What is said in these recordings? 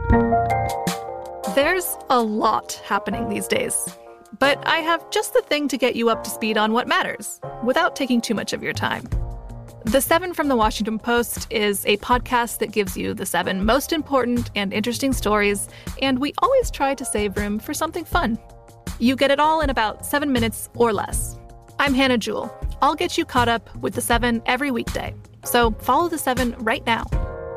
There's a lot happening these days, but I have just the thing to get you up to speed on what matters, without taking too much of your time. The 7 from the Washington Post is a podcast that gives you the 7 most important and interesting stories, and we always try to save room for something fun. You get it all in about 7 minutes or less. I'm Hannah Jewell. I'll get you caught up with the 7 every weekday. So follow the 7 right now.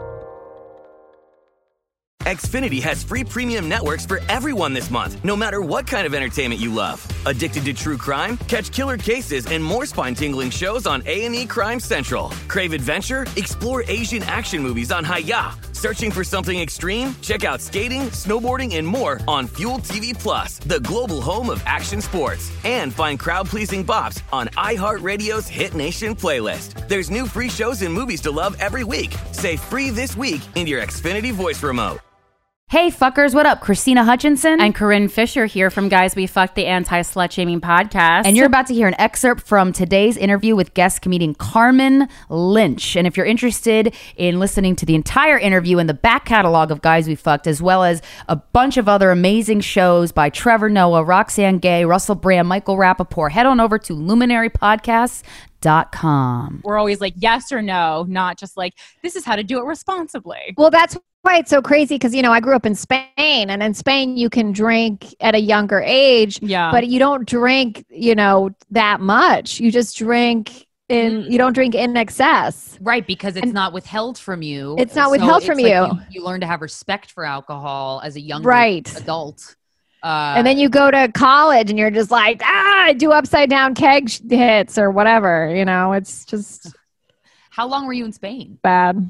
Xfinity has free premium networks for everyone this month, no matter what kind of entertainment you love. Addicted to true crime? Catch killer cases and more spine-tingling shows on A&E Crime Central. Crave adventure? Explore Asian action movies on Hi-YAH. Searching for something extreme? Check out skating, snowboarding, and more on Fuel TV Plus, the global home of action sports. And find crowd-pleasing bops on iHeartRadio's Hit Nation playlist. There's new free shows and movies to love every week. Say free this week in your Xfinity voice remote. Hey fuckers, what up? Christina Hutchinson and Corinne Fisher here from Guys We Fucked, the anti-slut shaming podcast. And you're about to hear an excerpt from today's interview with guest comedian Carmen Lynch. And if you're interested in listening to the entire interview and the back catalog of Guys We Fucked, as well as a bunch of other amazing shows by Trevor Noah, Roxanne Gay, Russell Brand, Michael Rappaport, head on over to luminarypodcasts.com. We're always like yes or no, not just like this is how to do it responsibly. Well, that's why it's so crazy because, you know, I grew up in Spain, and in Spain you can drink at a younger age, but you don't drink, you know, that much. You just drink you don't drink in excess. Right, because it's not withheld from you. It's not withheld from you. You learn to have respect for alcohol as a younger adult. And then you go to college and you're just like, do upside down keg hits or whatever, you know, it's just. How long were you in Spain? Bad.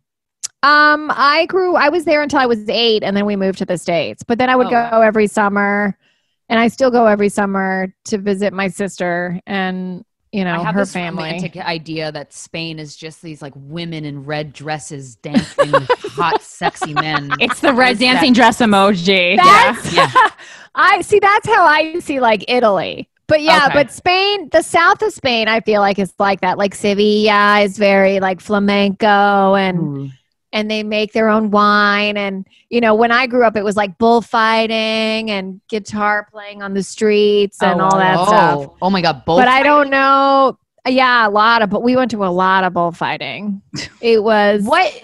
I was there until I was 8, and then we moved to the States. But then I would go every summer, and I still go every summer to visit my sister and, you know, her family. I have this romantic idea that Spain is just these like women in red dresses dancing with hot, sexy men. It's the red dancing dress emoji. That's how I see like Italy. But but Spain, the south of Spain, I feel like is like that. Like Sevilla is very like flamenco and they make their own wine. And, you know, when I grew up, it was like bullfighting and guitar playing on the streets and all that stuff. Oh my God. Bullfighting? But I don't know. Yeah, but we went to a lot of bullfighting. It was.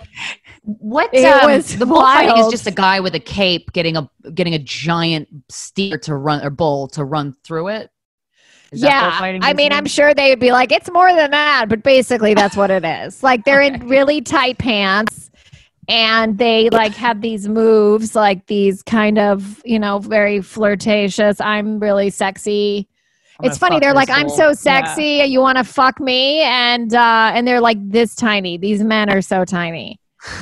The bullfighting is just a guy with a cape getting a giant steer to run, or bull to run through it. I mean, I'm sure they would be like, it's more than that, but basically that's what it is. Like they're in really tight pants and they like have these moves, like these kind of, you know, very flirtatious. I'm really sexy. It's funny. They're like, I'm so sexy. Yeah. You want to fuck me? And they're like this tiny. These men are so tiny.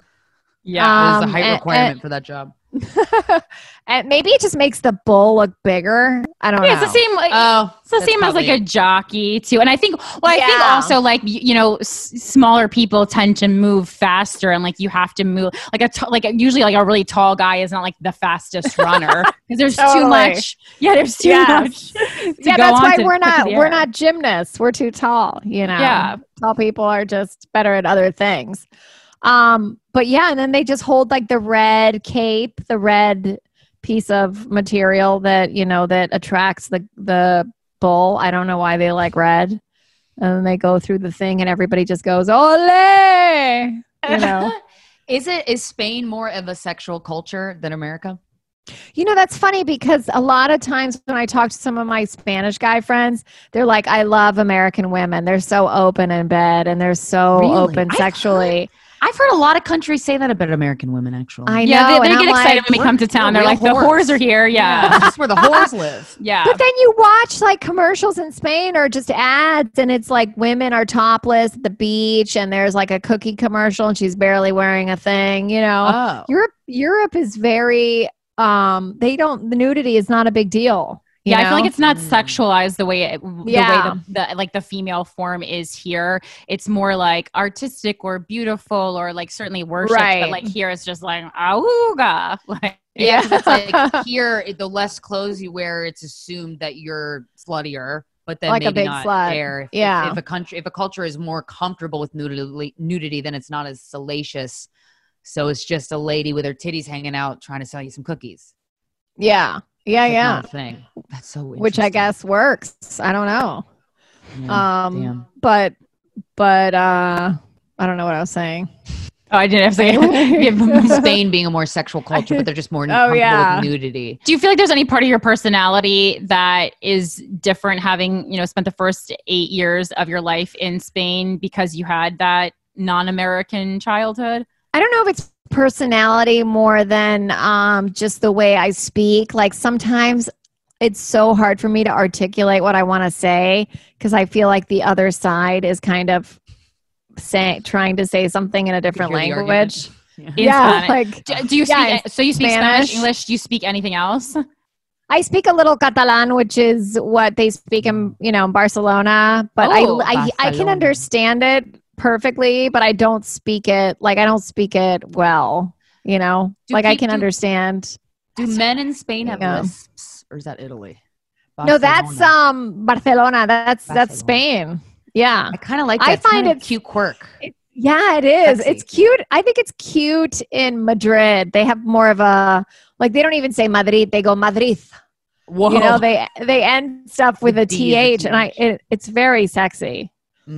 Yeah. There's a height requirement for that job. And maybe it just makes the bull look bigger. I don't know. It's the same. It's the same as like a jockey too. And I think, I think also like you know, smaller people tend to move faster, and like you have to move like usually like a really tall guy is not like the fastest runner because there's too much. Yeah, there's too much. That's why we're not gymnasts. We're too tall. You know. Yeah, tall people are just better at other things. But and then they just hold like the red cape, the red piece of material that, you know, that attracts the bull. I don't know why they like red. And then they go through the thing and everybody just goes, ole! You know. Is Spain more of a sexual culture than America? You know, that's funny because a lot of times when I talk to some of my Spanish guy friends, they're like, I love American women. They're so open in bed and they're so open sexually. I've heard a lot of countries say that about American women, actually. I know. Yeah, they get excited when we come to town. They're like, the whores are here. Yeah. That's where the whores live. Yeah. But then you watch like commercials in Spain or just ads, and it's like women are topless at the beach, and there's like a cookie commercial, and she's barely wearing a thing, you know. Europe is very, the nudity is not a big deal. Yeah, I feel like it's not sexualized the way the female form is here. It's more like artistic or beautiful or like certainly worship. Right. But like here it's just like auga. Like it's like here the less clothes you wear, it's assumed that you're sluttier. But then like maybe a big not slut. There. If a culture is more comfortable with nudity, then it's not as salacious So it's just a lady with her titties hanging out trying to sell you some cookies. Yeah. Thing. That's so interesting. Which I guess works. I don't know. Yeah, damn. But I don't know what I was saying. Oh, I didn't have to say Spain being a more sexual culture, but they're just more comfortable with nudity. Do you feel like there's any part of your personality that is different having, spent the first 8 years of your life in Spain because you had that non-American childhood? I don't know if it's personality more than just the way I speak. Like sometimes it's so hard for me to articulate what I want to say because I feel like the other side is kind of trying to say something in a different language. Yeah, like do you speak? So you speak Spanish, English? Do you speak anything else? I speak a little Catalan, which is what they speak in Barcelona. But I can understand it perfectly, but I don't speak it. Like I don't speak it well. I can understand. Do men in Spain have lisps, or is that Italy? Barcelona. No, that's Barcelona. That's Spain. Yeah. I kind of like that. I find it a cute quirk. It is. Sexy. It's cute. I think it's cute in Madrid. They have more of a, like, they don't even say Madrid. They go Madrid. Whoa. They end stuff with a TH, and it's very sexy.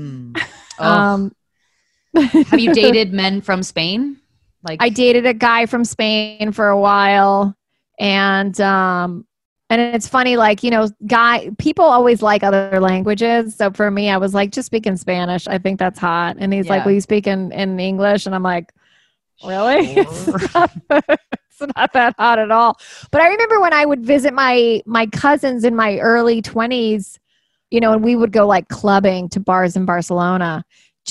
Have you dated men from Spain? I dated a guy from Spain for a while, and it's funny, people always like other languaes. So for me, I was like, just speak in Spanish. I think that's hot. And he's like, will you speak in English? And I'm like, really? Sure. It's not that hot at all. But I remember when I would visit my cousins in my early 20s, and we would go like clubbing to bars in Barcelona.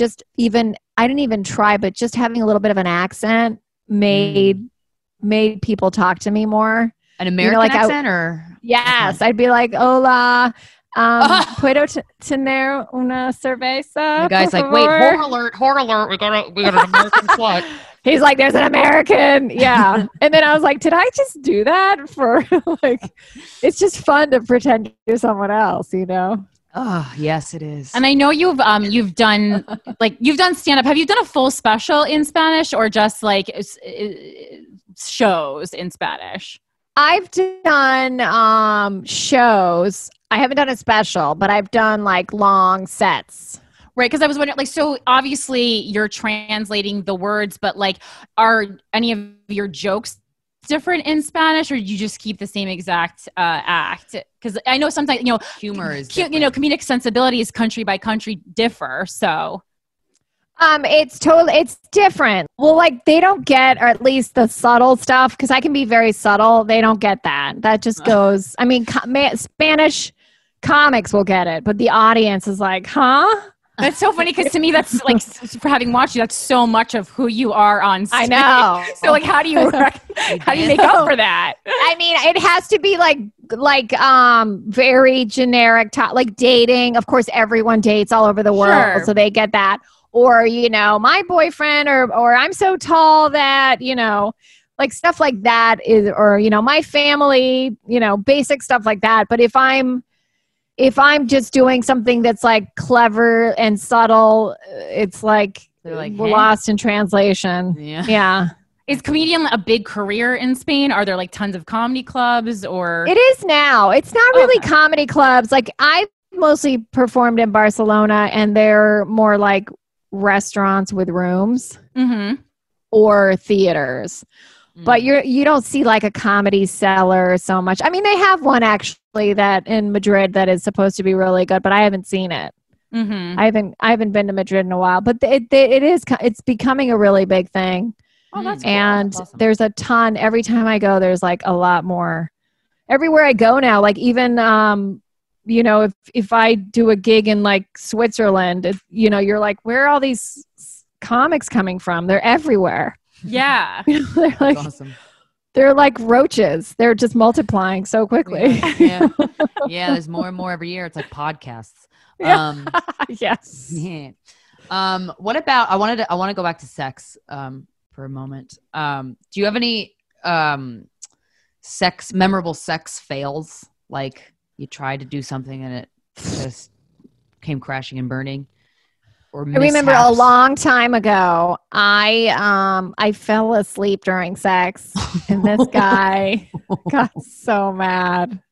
I didn't even try, but just having a little bit of an accent made people talk to me more. An American accent or? Yes. I'd be like, hola, puedo tener una cerveza? The guy's like, wait, whore alert. We got an American slut. He's like, there's an American. Yeah. And then I was like, did I just do that for it's just fun to pretend you're someone else, Oh, yes, it is. And I know you've done stand-up. Have you done a full special in Spanish or just shows in Spanish? I've done shows. I haven't done a special, but I've done long sets. Right, because I was wondering, so obviously you're translating the words, but are any of your jokes different in Spanish, or do you just keep the same exact act? Because I know sometimes humor is comedic sensibilities country by country differ. So it's different. Well, they don't get, or at least the subtle stuff, because I can be very subtle. They don't get that. That just goes. I mean, Spanish comics will get it, but the audience is like, huh? That's so funny because to me, that's for having watched you, that's so much of who you are on stage. I know. So how do you make up for that? I mean, it has to be very generic, like dating. Of course, everyone dates all over the world, so they get that. Or my boyfriend, or I'm so tall that stuff like that is, or my family, basic stuff like that. But if I'm just doing something that's clever and subtle, it's lost in translation. Yeah. Is comedian a big career in Spain? Are there tons of comedy clubs or? It is now. It's not really comedy clubs. I've mostly performed in Barcelona, and they're more restaurants with rooms or theaters. But you don't see a comedy cellar so much. I mean, they have one actually that in Madrid that is supposed to be really good, but I haven't seen it. I haven't been to Madrid in a while, but it's becoming a really big thing. Oh, that's cool. And that's awesome. There's a ton. Every time I go, there's a lot more. Everywhere I go now, even if I do a gig in Switzerland, you're where are all these comics coming from? They're everywhere. Yeah. They're awesome. They're like roaches. They're just multiplying so quickly. Yeah. There's more and more every year. It's like podcasts. Yes. Yeah. What about, I want to go back to sex for a moment. Do you have any memorable sex fails? You tried to do something and it just came crashing and burning? or I remember a long time ago, I fell asleep during sex, and this guy got so mad.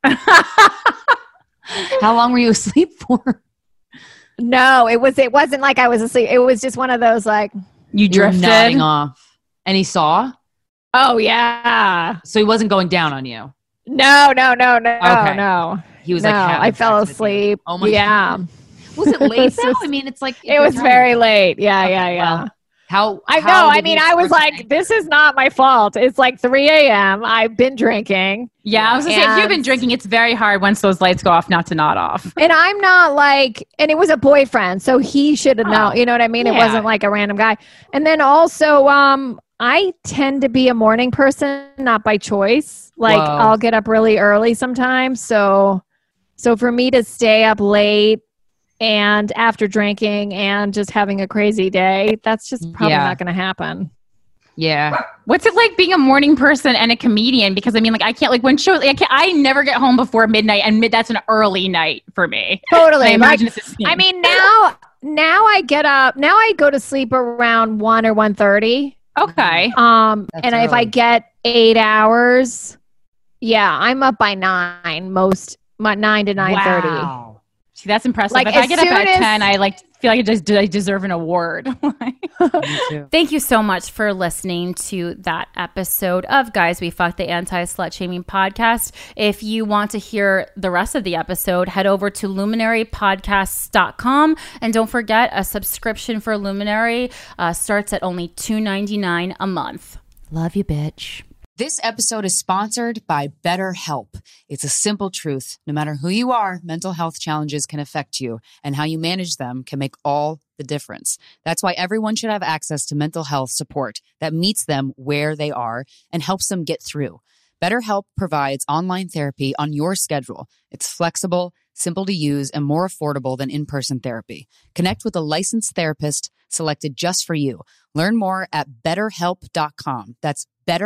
How long were you asleep for? No, it wasn't like I was asleep. It was just one of those like you drifted, nodding off, and he saw. Oh yeah. So he wasn't going down on you. No. Okay. No. He was no, like, I fell asleep. Oh my God. Was it late though? I mean, it's like it was very late. Yeah. Well, I know. I mean, I was like, this is not my fault. It's like 3 a.m. I've been drinking. Yeah, I was going to say, if you've been drinking, it's very hard once those lights go off not to nod off. And I'm not like, and it was a boyfriend, so he should have known. You know what I mean? Yeah. It wasn't like a random guy. And then also, I tend to be a morning person, not by choice. Like, I'll get up really early sometimes. So for me to stay up late and after drinking and just having a crazy day, that's just probably not going to happen. Yeah. What's it like being a morning person and a comedian? Because I mean, like, I can't, like, when shows, like, I never get home before midnight, and that's an early night for me. Totally. I mean, now I get up, now I go to sleep around 1 or 1:30. Okay. And if I get 8 hours, I'm up by 9 9 to 9:30. Wow. See, that's impressive. Like, if I get up at 10, I feel like I deserve an award. Me too. Thank you so much for listening to that episode of Guys We Fucked, the anti-slut shaming podcast. If you want to hear the rest of the episode, head over to luminarypodcasts.com, and don't forget, a subscription for Luminary starts at only $2.99 a month. Love you, bitch. This episode is sponsored by BetterHelp. It's a simple truth. No matter who you are, mental health challenges can affect you, and how you manage them can make all the difference. That's why everyone should have access to mental health support that meets them where they are and helps them get through. BetterHelp provides online therapy on your schedule. It's flexible, simple to use, and more affordable than in-person therapy. Connect with a licensed therapist selected just for you. Learn more at BetterHelp.com. That's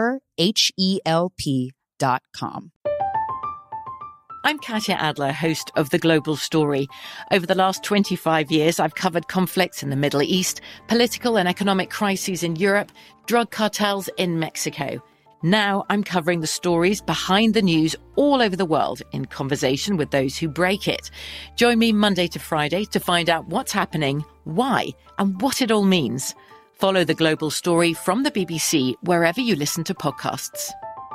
BetterHelp.com. I'm Katya Adler, host of The Global Story. Over the last 25 years, I've covered conflicts in the Middle East, political and economic crises in Europe, drug cartels in Mexico. Now I'm covering the stories behind the news all over the world in conversation with those who break it. Join me Monday to Friday to find out what's happening, why, and what it all means. Follow The Global Story from the BBC wherever you listen to podcasts.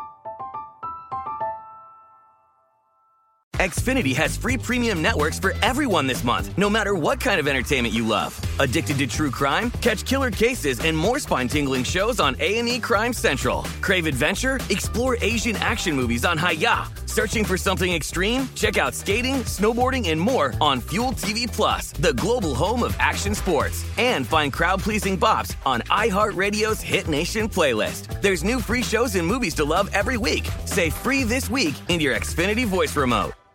Xfinity has free premium networks for everyone this month, no matter what kind of entertainment you love. Addicted to true crime? Catch killer cases and more spine-tingling shows on A&E Crime Central. Crave adventure? Explore Asian action movies on Hi-YAH. Searching for something extreme? Check out skating, snowboarding, and more on Fuel TV Plus, the global home of action sports. And find crowd-pleasing bops on iHeartRadio's Hit Nation playlist. There's new free shows and movies to love every week. Say free this week in your Xfinity voice remote.